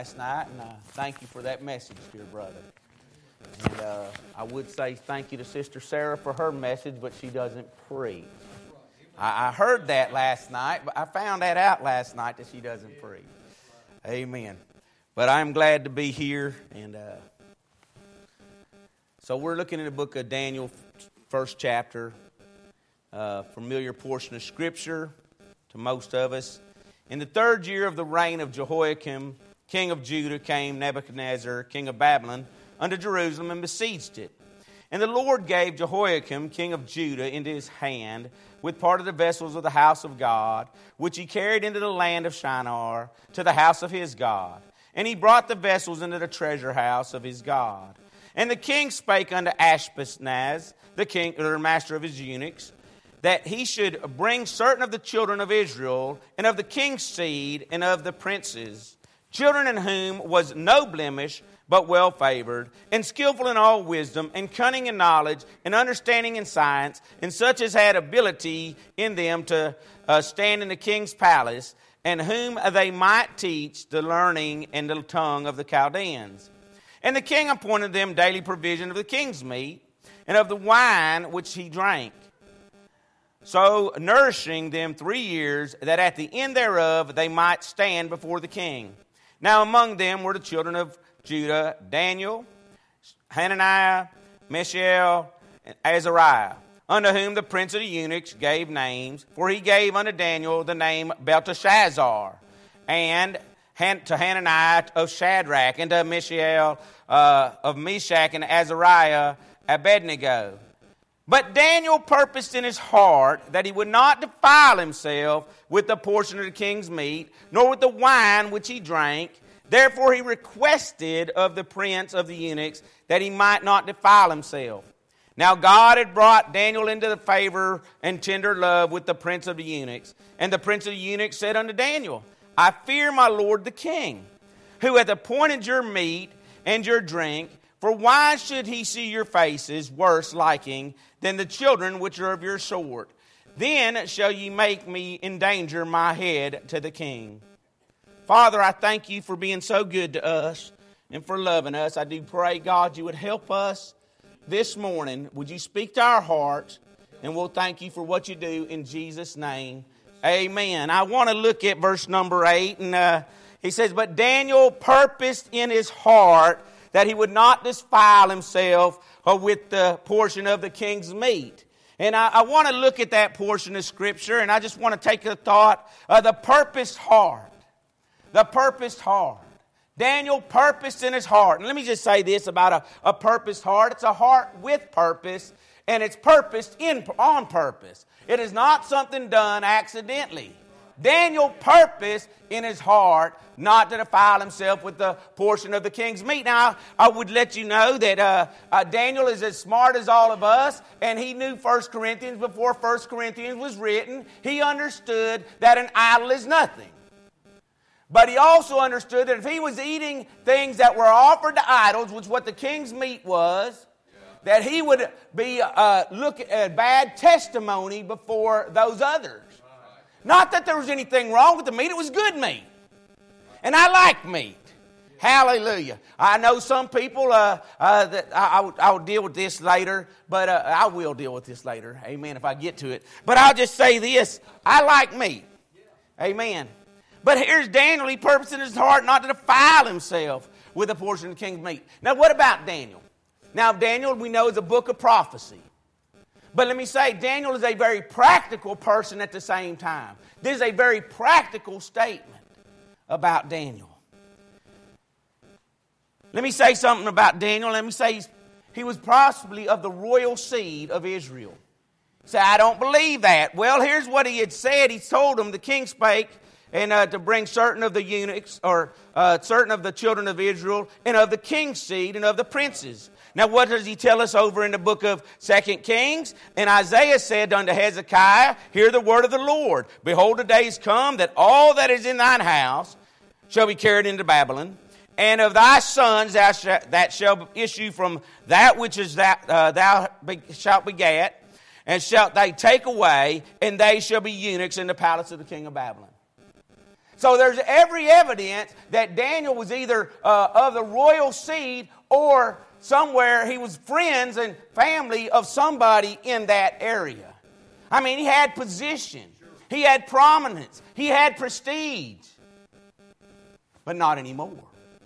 Last night, and thank you for that message, dear brother. And I would say thank you to Sister Sarah for her message, but she doesn't preach. I heard that last night, but I found that out last night that she doesn't preach. Amen. But I'm glad to be here, and so we're looking at the book of Daniel, first chapter, familiar portion of Scripture to most of us. In the third year of the reign of Jehoiakim, king of Judah, came Nebuchadnezzar, king of Babylon, unto Jerusalem and besieged it. And the Lord gave Jehoiakim, king of Judah, into his hand, with part of the vessels of the house of God, which he carried into the land of Shinar, to the house of his God. And he brought the vessels into the treasure house of his God. And the king spake unto Ashpenaz, the king, or master of his eunuchs, that he should bring certain of the children of Israel, and of the king's seed, and of the princes, children in whom was no blemish, but well favored, and skillful in all wisdom, and cunning in knowledge, and understanding in science, and such as had ability in them to stand in the king's palace, and whom they might teach the learning and the tongue of the Chaldeans. And the king appointed them daily provision of the king's meat, and of the wine which he drank, so nourishing them 3 years, that at the end thereof they might stand before the king. Now among them were the children of Judah, Daniel, Hananiah, Mishael, and Azariah, unto whom the prince of the eunuchs gave names, for he gave unto Daniel the name Belteshazzar, and to Hananiah of Shadrach, and to Mishael of Meshach, and Azariah Abednego. But Daniel purposed in his heart that he would not defile himself with the portion of the king's meat, nor with the wine which he drank. Therefore he requested of the prince of the eunuchs that he might not defile himself. Now God had brought Daniel into the favor and tender love with the prince of the eunuchs. And the prince of the eunuchs said unto Daniel, I fear my lord the king, who hath appointed your meat and your drink. For why should he see your faces worse liking than the children which are of your sort? Then shall ye make me endanger my head to the king. Father, I thank you for being so good to us and for loving us. I do pray, God, you would help us this morning. Would you speak to our hearts? And we'll thank you for what you do in Jesus' name. Amen. I want to look at verse number 8. And he says, But Daniel purposed in his heart that he would not defile himself with the portion of the king's meat. And I want to look at that portion of Scripture, and I just want to take a thought of the purposed heart. The purposed heart. Daniel purposed in his heart. And let me just say this about a purposed heart. It's a heart with purpose, and it's purposed on purpose. It is not something done accidentally. Daniel purposed in his heart not to defile himself with the portion of the king's meat. Now, I would let you know that Daniel is as smart as all of us, and he knew 1 Corinthians before 1 Corinthians was written. He understood that an idol is nothing. But he also understood that if he was eating things that were offered to idols, which what the king's meat was, that he would be look at bad testimony before those others. Not that there was anything wrong with the meat, it was good meat. And I like meat. Hallelujah. I know some people, that I'll deal with this later, but I will deal with this later. Amen, if I get to it. But I'll just say this, I like meat. Amen. But here's Daniel, he purposed in his heart not to defile himself with a portion of the king's meat. Now what about Daniel? Now Daniel, we know, is a book of prophecy. But let me say, Daniel is a very practical person at the same time. This is a very practical statement about Daniel. Let me say something about Daniel. Let me say he was possibly of the royal seed of Israel. Say, I don't believe that. Well, here's what he had said. He told them, the king spake, and to bring certain of the eunuchs, or certain of the children of Israel, and of the king's seed, and of the princes. Now what does he tell us over in the book of 2 Kings? And Isaiah said unto Hezekiah, Hear the word of the Lord. Behold, the days come that all that is in thine house shall be carried into Babylon. And of thy sons that shall issue from that which is thou shalt begat, and shalt they take away, and they shall be eunuchs in the palace of the king of Babylon. So there's every evidence that Daniel was either of the royal seed or somewhere he was friends and family of somebody in that area. I mean, he had position. He had prominence. He had prestige. But not anymore.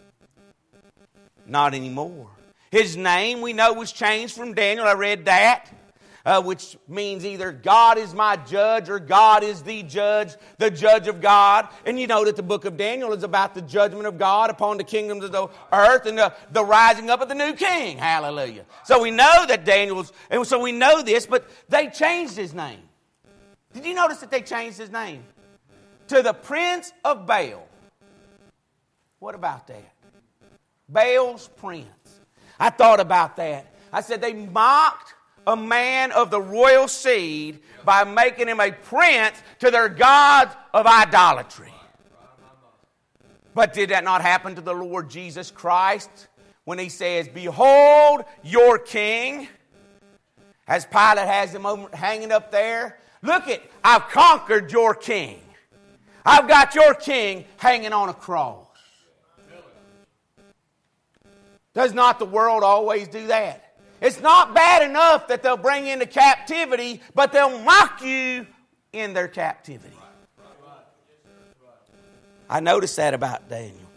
Not anymore. His name, we know, was changed from Daniel. I read that. Which means either God is my judge or God is the judge of God. And you know that the book of Daniel is about the judgment of God upon the kingdoms of the earth and the rising up of the new king. Hallelujah. So we know that Daniel's, and so we know this, but they changed his name. Did you notice that they changed his name? To the Prince of Baal. What about that? Baal's prince. I thought about that. I said they mocked a man of the royal seed by making him a prince to their gods of idolatry. But did that not happen to the Lord Jesus Christ when he says, "Behold your king," as Pilate has him hanging up there? Look it, I've conquered your king. I've got your king hanging on a cross. Does not the world always do that? It's not bad enough that they'll bring you into captivity, but they'll mock you in their captivity. I noticed that about Daniel.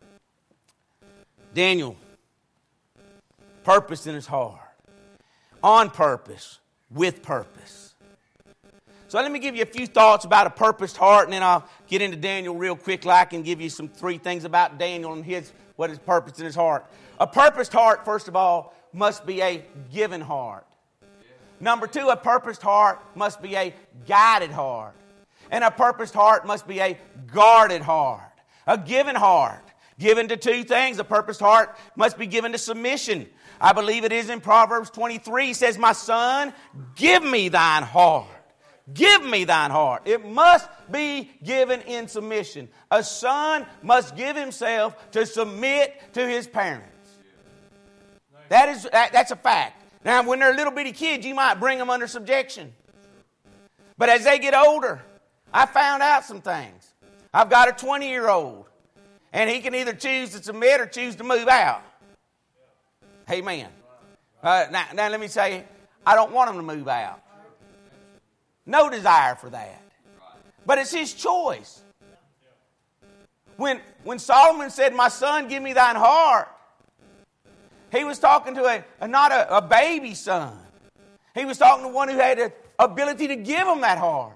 Daniel, purpose in his heart. On purpose, with purpose. So let me give you a few thoughts about a purposed heart, and then I'll get into Daniel real quick. I can give you three things about Daniel and what his purpose in his heart. A purposed heart, first of all, must be a given heart. Number two, a purposed heart must be a guided heart. And a purposed heart must be a guarded heart. A given heart, given to two things. A purposed heart must be given to submission. I believe it is in Proverbs 23. It says, "My son, give me thine heart." Give me thine heart. It must be given in submission. A son must give himself to submit to his parents. That's a fact. Now, when they're little bitty kids, you might bring them under subjection. But as they get older, I found out some things. I've got a 20-year-old, and he can either choose to submit or choose to move out. Amen. Now let me say, I don't want him to move out. No desire for that. But it's his choice. When Solomon said, "My son, give me thine heart," he was talking to not a baby son. He was talking to one who had the ability to give him that heart.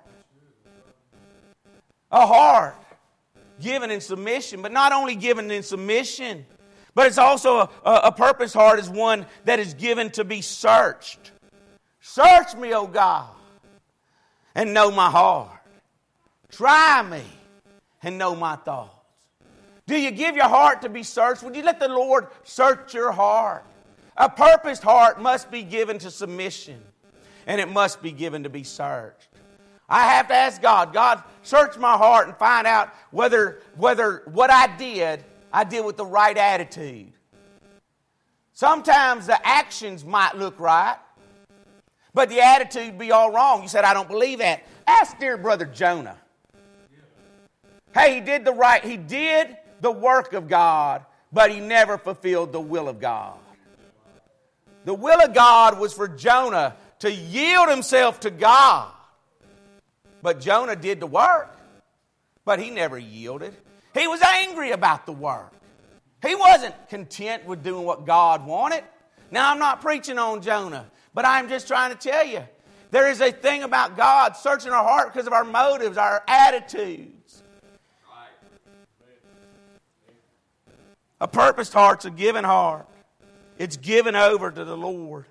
A heart given in submission, but not only given in submission, but it's also a purpose heart is one that is given to be searched. Search me, O God, and know my heart. Try me and know my thoughts. Do you give your heart to be searched? Would you let the Lord search your heart? A purposed heart must be given to submission, and it must be given to be searched. I have to ask God, search my heart and find out whether what I did with the right attitude. Sometimes the actions might look right, but the attitude be all wrong. You said, "I don't believe that." Ask dear brother Jonah. Hey, he did the work of God, but he never fulfilled the will of God. The will of God was for Jonah to yield himself to God. But Jonah did the work, but he never yielded. He was angry about the work. He wasn't content with doing what God wanted. Now, I'm not preaching on Jonah, but I'm just trying to tell you, there is a thing about God searching our heart because of our motives, our attitudes. A purposed heart's a given heart. It's given over to the Lord.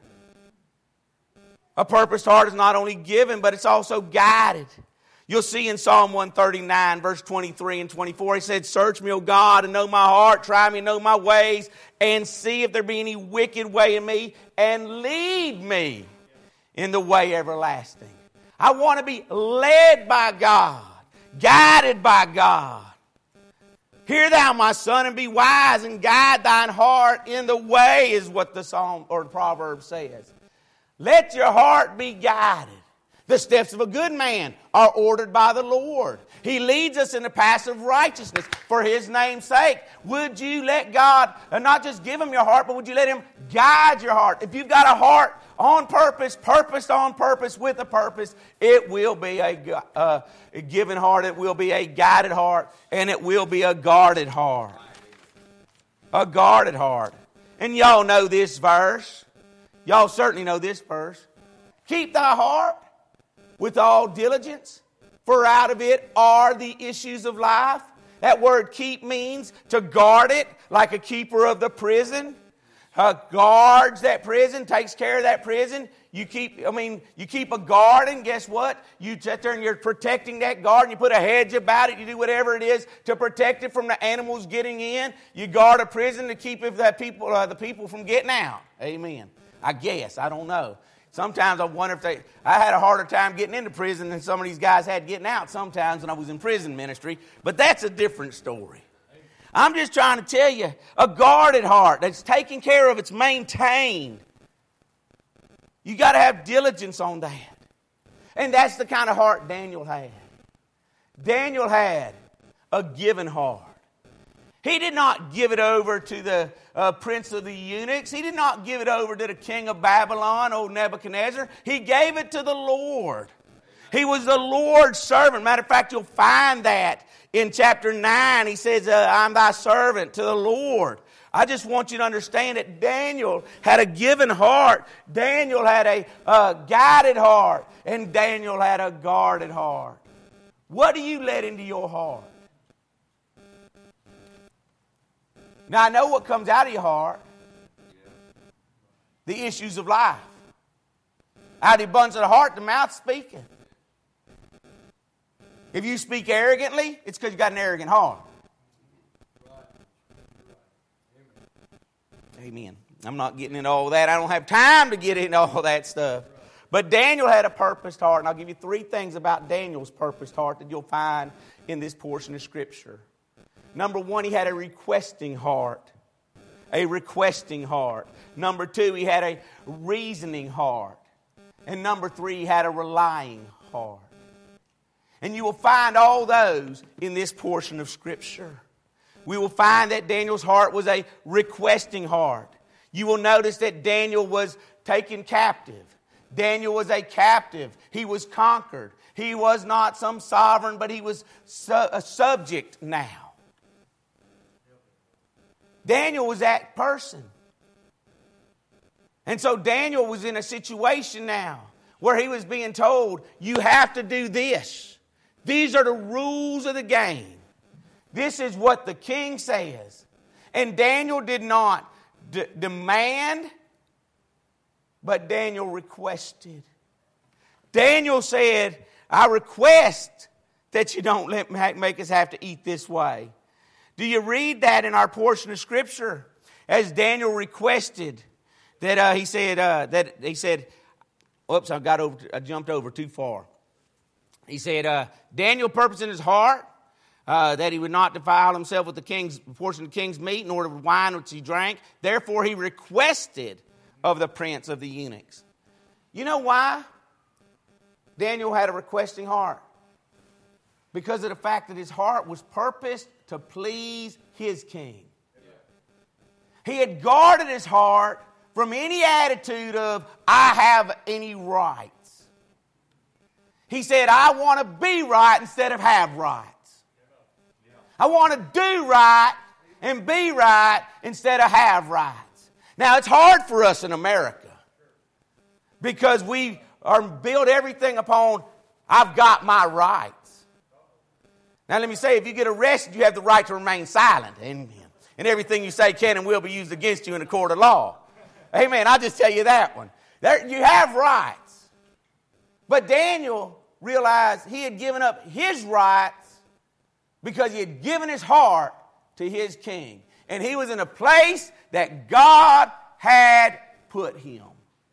A purposed heart is not only given, but it's also guided. You'll see in Psalm 139, verse 23 and 24, he said, "Search me, O God, and know my heart. Try me and know my ways, and see if there be any wicked way in me, and lead me in the way everlasting." I want to be led by God, guided by God. "Hear thou, my son, and be wise, and guide thine heart in the way," is what the Psalm or the proverb says. Let your heart be guided. The steps of a good man are ordered by the Lord. He leads us in the paths of righteousness for His name's sake. Would you let God not just give Him your heart, but would you let Him guide your heart? If you've got a heart on purpose, purposed on purpose, with a purpose, it will be a given heart, it will be a guided heart, and it will be a guarded heart. A guarded heart. And y'all know this verse. Y'all certainly know this verse. Keep thy heart with all diligence, for out of it are the issues of life. That word keep means to guard it, like a keeper of the prison. Guards that prison, takes care of that prison. You keep a garden, guess what? You sit there and you're protecting that garden. You put a hedge about it. You do whatever it is to protect it from the animals getting in. You guard a prison to keep the people from getting out. Amen. I guess. I don't know. Sometimes I wonder if I had a harder time getting into prison than some of these guys had getting out sometimes when I was in prison ministry. But that's a different story. I'm just trying to tell you, a guarded heart that's taken care of, it's maintained. You got to have diligence on that. And that's the kind of heart Daniel had. Daniel had a given heart. He did not give it over to the prince of the eunuchs. He did not give it over to the king of Babylon, old Nebuchadnezzar. He gave it to the Lord. He was the Lord's servant. Matter of fact, you'll find that in chapter 9. He says, I'm thy servant to the Lord. I just want you to understand that Daniel had a given heart. Daniel had a guided heart. And Daniel had a guarded heart. What do you let into your heart? Now, I know what comes out of your heart. The issues of life. Out of the abundance of the heart, the mouth speaketh. If you speak arrogantly, it's because you got an arrogant heart. Amen. I'm not getting into all that. I don't have time to get into all that stuff. But Daniel had a purposed heart. And I'll give you 3 things about Daniel's purposed heart that you'll find in this portion of Scripture. Number 1, he had a requesting heart. A requesting heart. Number 2, he had a reasoning heart. And number 3, he had a relying heart. And you will find all those in this portion of Scripture. We will find that Daniel's heart was a requesting heart. You will notice that Daniel was taken captive. Daniel was a captive. He was conquered. He was not some sovereign, but he was a subject now. Daniel was that person. And so Daniel was in a situation now where he was being told, you have to do this. These are the rules of the game. This is what the king says. And Daniel did not demand, but Daniel requested. Daniel said, I request that you don't make us have to eat this way. Do you read that in our portion of Scripture? As Daniel requested, that he said, oops, I jumped over too far. He said, Daniel purposed in his heart that he would not defile himself with the portion of the king's meat, nor of wine which he drank. Therefore he requested of the prince of the eunuchs. You know why Daniel had a requesting heart? Because of the fact that his heart was purposed to please his king. He had guarded his heart from any attitude of, I have any rights. He said, I want to be right instead of have rights. I want to do right and be right instead of have rights. Now, it's hard for us in America because we are built everything upon, I've got my rights. Now, let me say, if you get arrested, you have the right to remain silent. Amen. And everything you say can and will be used against you in a court of law. Amen. I'll just tell you that one. You have rights. But Daniel realized he had given up his rights because he had given his heart to his king. And he was in a place that God had put him.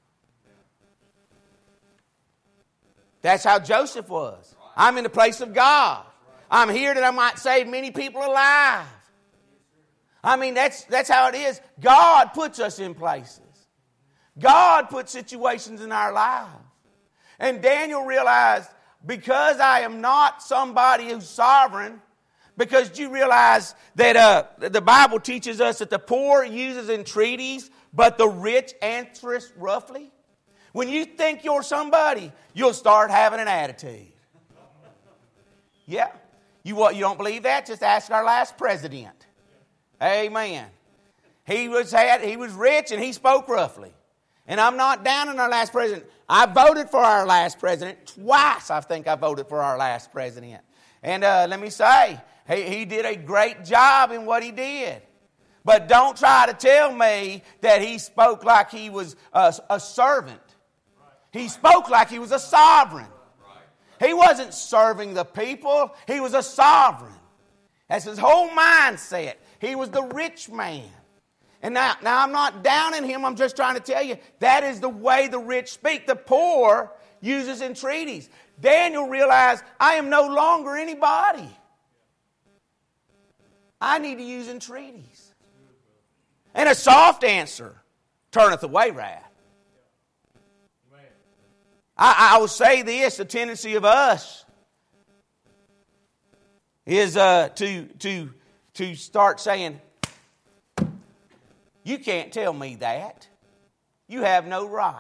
That's how Joseph was. I'm in the place of God. I'm here that I might save many people alive. I mean, that's how it is. God puts us in places. God puts situations in our lives. And Daniel realized, because I am not somebody who's sovereign, because you realize that the Bible teaches us that the poor uses entreaties, but the rich answereth roughly. When you think you're somebody, you'll start having an attitude. Yeah. You don't believe that? Just ask our last president. Amen. He was rich and he spoke roughly. And I'm not down on our last president. I voted for our last president. Twice I think I voted for our last president. And let me say, he did a great job in what he did. But don't try to tell me that he spoke like he was a servant. He spoke like he was a sovereign. He wasn't serving the people. He was a sovereign. That's his whole mindset. He was the rich man. And now I'm not downing him. I'm just trying to tell you that is the way the rich speak. The poor uses entreaties. Daniel realized, I am no longer anybody. I need to use entreaties. And a soft answer turneth away wrath. I will say this, the tendency of us is to start saying, you can't tell me that. You have no right.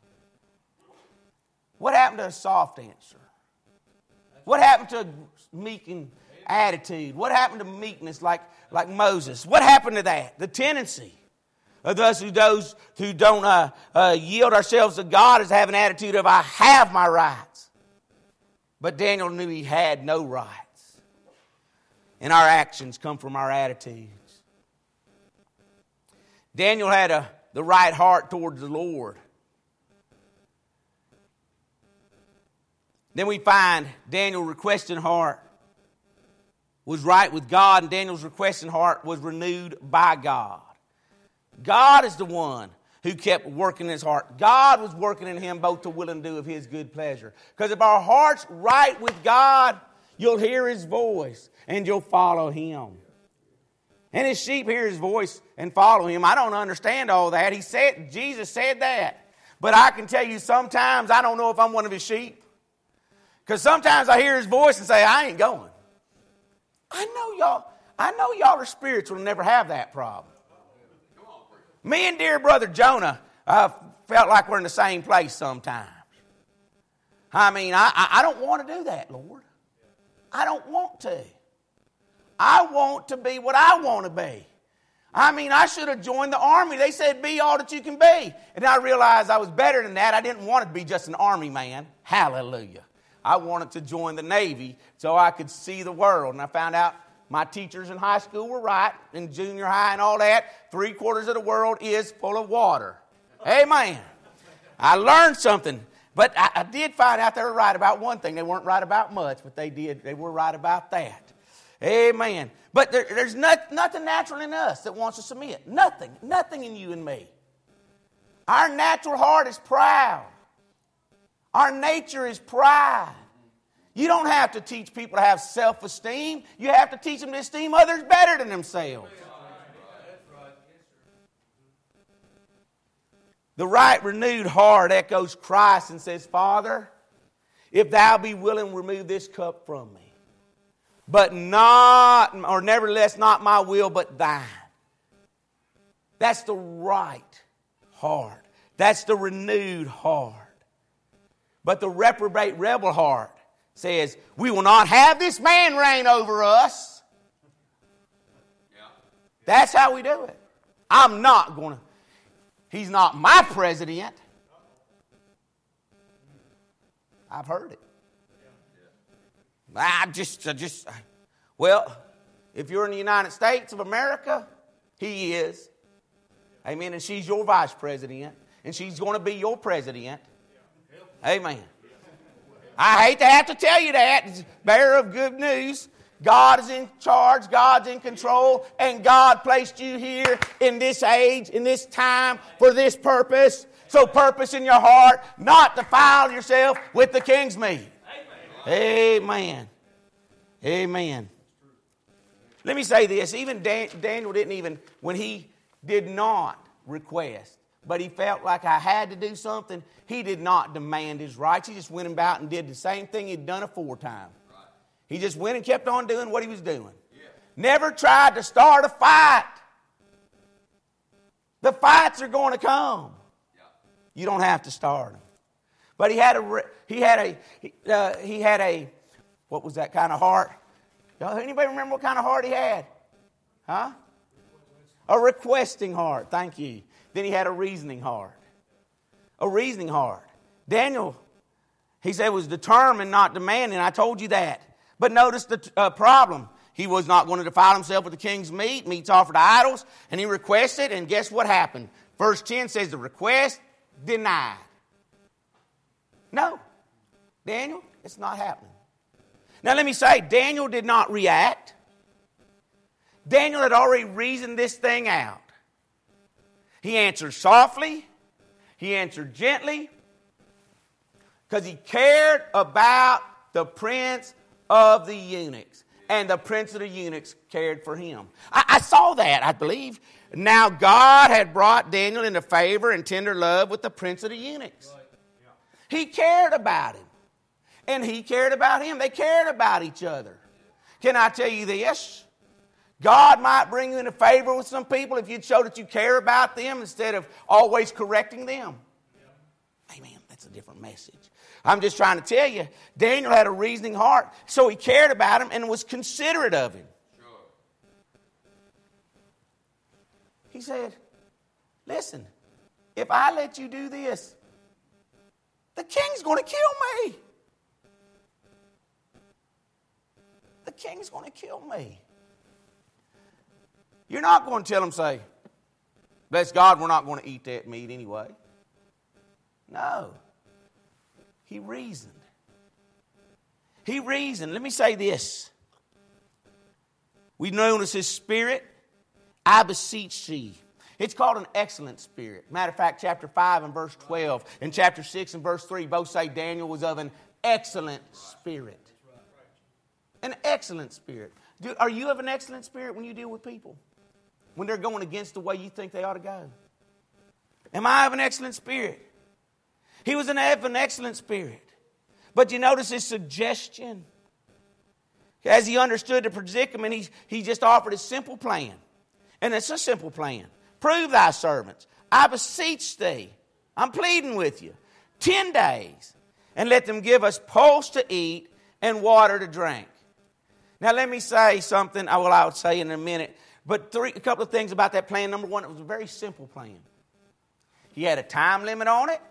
What happened to a soft answer? What happened to a meek attitude? What happened to meekness like Moses? What happened to that? The tendency of those who don't yield ourselves to God is have an attitude of, I have my rights. But Daniel knew he had no rights. And our actions come from our attitudes. Daniel had the right heart towards the Lord. Then we find Daniel's requesting heart was right with God, and Daniel's requesting heart was renewed by God. God is the one who kept working his heart. God was working in him both to will and do of his good pleasure. Because if our heart's right with God, you'll hear his voice and you'll follow him. And his sheep hear his voice and follow him. I don't understand all that. Jesus said that. But I can tell you sometimes I don't know if I'm one of his sheep. Because sometimes I hear his voice and say, I ain't going. I know y'all are spiritual and never have that problem. Me and dear brother Jonah felt like we're in the same place sometimes. I mean, I don't want to do that, Lord. I don't want to. I want to be what I want to be. I mean, I should have joined the army. They said, be all that you can be. And I realized I was better than that. I didn't want to be just an army man. Hallelujah. I wanted to join the Navy so I could see the world. And I found out my teachers in high school were right, in junior high and all that. 3/4 of the world is full of water. Amen. I learned something. But I did find out they were right about one thing. They weren't right about much, but they were right about that. Amen. But there's nothing natural in us that wants to submit. Nothing in you and me. Our natural heart is proud. Our nature is pride. You don't have to teach people to have self-esteem. You have to teach them to esteem others better than themselves. The right renewed heart echoes Christ and says, Father, if thou be willing, remove this cup from me. But not, or nevertheless, not my will, but thine. That's the right heart. That's the renewed heart. But the reprobate rebel heart says, we will not have this man reign over us. That's how we do it. I'm not going to. He's not my president. I've heard it. Well, if you're in the United States of America, he is. Amen. And she's your vice president. And she's going to be your president. Amen. I hate to have to tell you that. It's bearer of good news. God is in charge. God's in control. And God placed you here in this age, in this time, for this purpose. So purpose in your heart, not defile yourself with the king's meat. Amen. Amen. Let me say this. Even Daniel didn't even, when he did not request, but he felt like I had to do something. He did not demand his rights. He just went about and did the same thing he'd done aforetime. Right. He just went and kept on doing what he was doing. Yeah. Never tried to start a fight. The fights are going to come. Yeah. You don't have to start them. But he had a what was that kind of heart? Anybody remember what kind of heart he had? Huh? A requesting heart. Thank you. Then he had a reasoning heart. A reasoning heart. Daniel, he said, was determined, not demanding. I told you that. But notice the problem. He was not going to defile himself with the king's meat, meats offered to idols, and he requested, and guess what happened? Verse 10 says the request denied. No. Daniel, it's not happening. Now let me say, Daniel did not react. Daniel had already reasoned this thing out. He answered softly. He answered gently. Because he cared about the prince of the eunuchs. And the prince of the eunuchs cared for him. I saw that, I believe. Now God had brought Daniel into favor and tender love with the prince of the eunuchs. Right. Yeah. He cared about him. And he cared about him. They cared about each other. Can I tell you this? God might bring you into favor with some people if you'd show that you care about them instead of always correcting them. Yeah. Amen. That's a different message. I'm just trying to tell you, Daniel had a reasoning heart, so he cared about him and was considerate of him. Sure. He said, listen, if I let you do this, the king's going to kill me. The king's going to kill me. You're not going to tell him, say, bless God, we're not going to eat that meat anyway. No. He reasoned. He reasoned. Let me say this. We notice his spirit. I beseech thee. It's called an excellent spirit. Matter of fact, chapter 5 and verse 12 and chapter 6 and verse 3 both say Daniel was of an excellent spirit. An excellent spirit. Are you of an excellent spirit when you deal with people? When they're going against the way you think they ought to go? Am I of an excellent spirit? He was of an excellent spirit. But you notice his suggestion. As he understood the predicament, he just offered a simple plan. And it's a simple plan. Prove thy servants. I beseech thee. I'm pleading with you. 10 days. And let them give us pulse to eat and water to drink. Now let me say something. I would say in a minute. But a couple of things about that plan. Number one, it was a very simple plan. He had a time limit on it.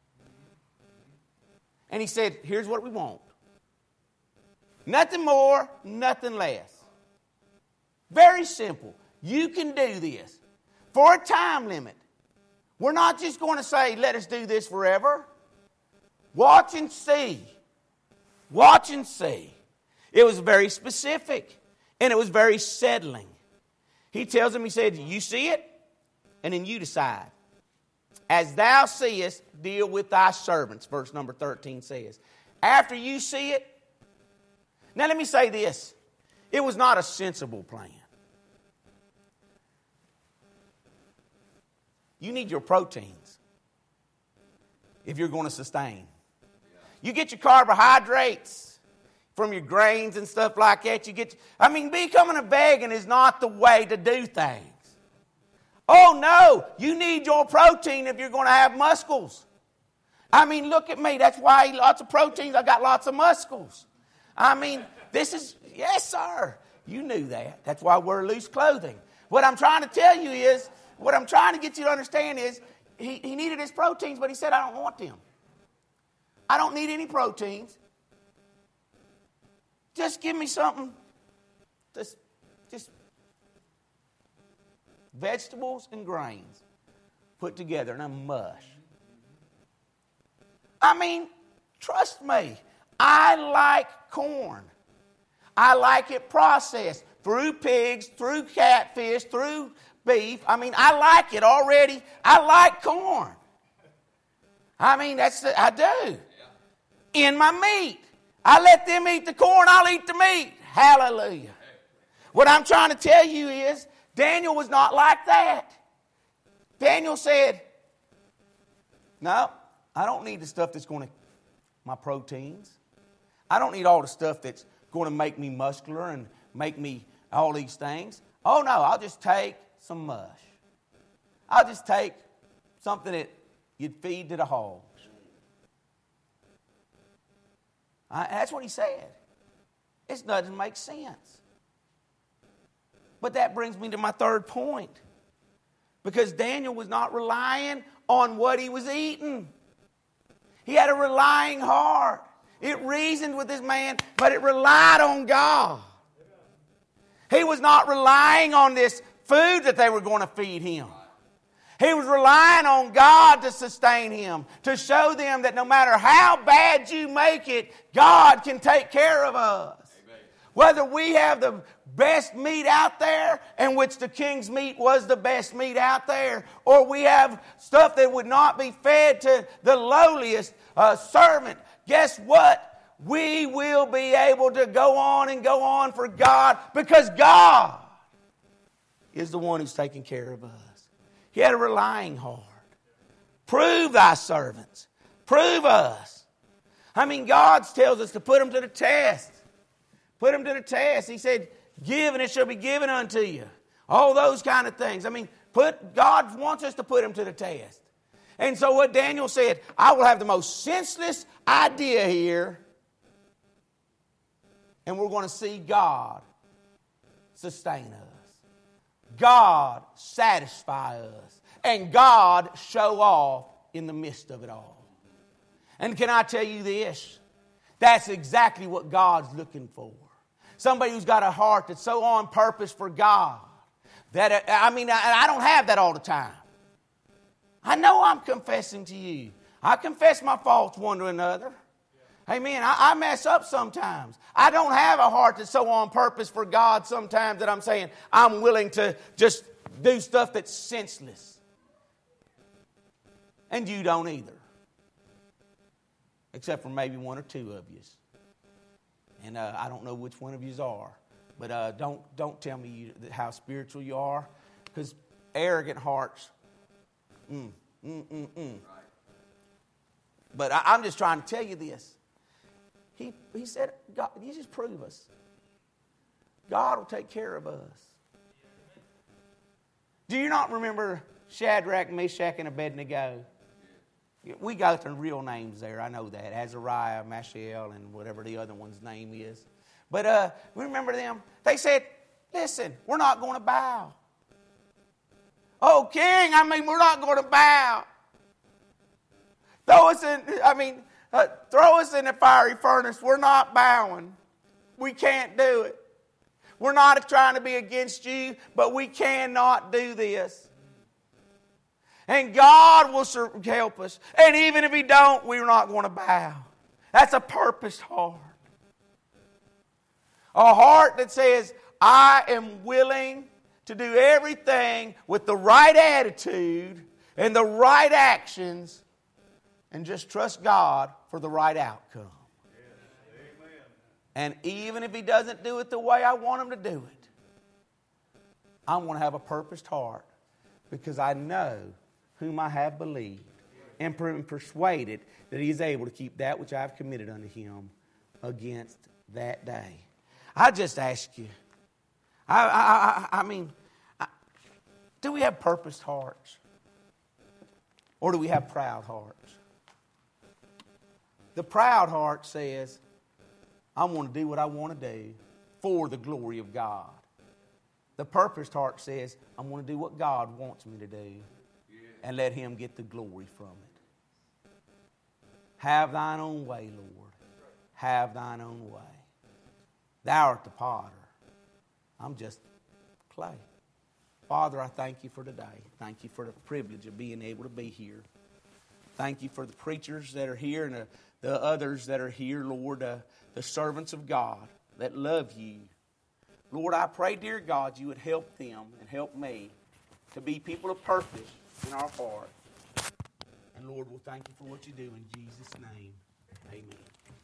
And he said, here's what we want. Nothing more, nothing less. Very simple. You can do this for a time limit. We're not just going to say, let us do this forever. Watch and see. Watch and see. It was very specific. And it was very settling. He tells him, he said, you see it, and then you decide. As thou seest, deal with thy servants, verse number 13 says. After you see it. Now let me say this. It was not a sensible plan. You need your proteins if you're going to sustain. You get your carbohydrates from your grains and stuff like that. Becoming a vegan is not the way to do things. Oh no, you need your protein if you're going to have muscles. Look at me. That's why I eat lots of proteins. I got lots of muscles. Yes, sir. You knew that. That's why I wear loose clothing. What I'm trying to tell you is, what I'm trying to get you to understand is, he needed his proteins, but he said, I don't want them. I don't need any proteins. Just give me something. Just vegetables and grains put together in a mush. Trust me. I like corn. I like it processed through pigs, through catfish, through beef. I like it already. I like corn. I do. In my meat. I let them eat the corn, I'll eat the meat. Hallelujah. What I'm trying to tell you is, Daniel was not like that. Daniel said, No, I don't need the stuff that's going to, my proteins. I don't need all the stuff that's going to make me muscular and make me all these things. Oh no, I'll just take some mush. I'll just take something that you'd feed to the hogs. That's what he said. It doesn't make sense. But that brings me to my third point. Because Daniel was not relying on what he was eating. He had a relying heart. It reasoned with this man, but it relied on God. He was not relying on this food that they were going to feed him. He was relying on God to sustain him, to show them that no matter how bad you make it, God can take care of us. Amen. Whether we have the best meat out there, in which the king's meat was the best meat out there, or we have stuff that would not be fed to the lowliest servant, guess what? We will be able to go on for God, because God is the one who's taking care of us. He had a relying heart. Prove thy servants. Prove us. I mean, God tells us to put them to the test. Put them to the test. He said, give and it shall be given unto you. All those kind of things. I mean, God wants us to put them to the test. And so what Daniel said, I will have the most senseless idea here, and we're going to see God sustain us. God satisfy us. And God show off in the midst of it all. And can I tell you this? That's exactly what God's looking for. Somebody who's got a heart that's so on purpose for God. That, I don't have that all the time. I know I'm confessing to you. I confess my faults one to another. Amen. I mess up sometimes. I don't have a heart that's so on purpose for God sometimes that I'm saying I'm willing to just do stuff that's senseless. And you don't either. Except for maybe one or two of you. And I don't know which one of you are. But don't tell me how spiritual you are. Because arrogant hearts. But I'm just trying to tell you this. He said, God, you just prove us. God will take care of us. Do you not remember Shadrach, Meshach, and Abednego? We got their real names there. I know that. Azariah, Mishael, and whatever the other one's name is. But remember them? They said, listen, we're not going to bow. Oh, king, we're not going to bow. Throw us in the fiery furnace. We're not bowing. We can't do it. We're not trying to be against you, but we cannot do this. And God will help us. And even if He don't, we're not going to bow. That's a purposed heart. A heart that says, I am willing to do everything with the right attitude and the right actions, and just trust God for the right outcome. Yes. And even if He doesn't do it the way I want Him to do it, I'm going to have a purposed heart, because I know whom I have believed and persuaded that He is able to keep that which I have committed unto Him against that day. I just ask you, do we have purposed hearts? Or do we have proud hearts? The proud heart says, I want to do what I want to do for the glory of God. The purposed heart says, I'm going to do what God wants me to do and let Him get the glory from it. Have thine own way, Lord. Have thine own way. Thou art the potter. I'm just clay. Father, I thank You for today. Thank You for the privilege of being able to be here. Thank You for the preachers that are here and the others that are here, Lord, the servants of God that love You. Lord, I pray, dear God, You would help them and help me to be people of purpose in our heart. And Lord, we'll thank You for what You do in Jesus' name. Amen.